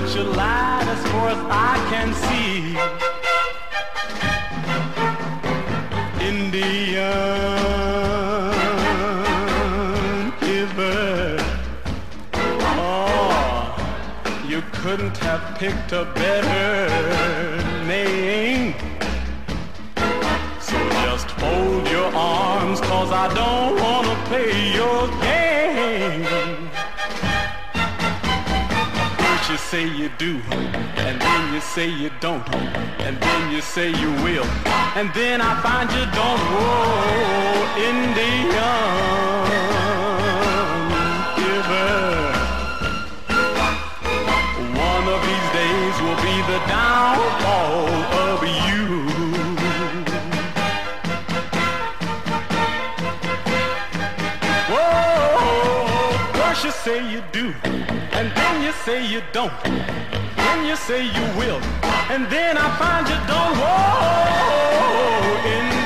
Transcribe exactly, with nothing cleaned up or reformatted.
but you lied as far as I can see. Indian Giver, oh, you couldn't have picked a better name. So just hold your arms, 'cause I don't wanna play your game. First you say you do, and then you say you don't, and then you say you will, and then I find you don't. Whoa, Indian Giver, one of these days will be the downfall of you. You say you do, and then you say you don't, then you say you will, and then I find you don't. Whoa, in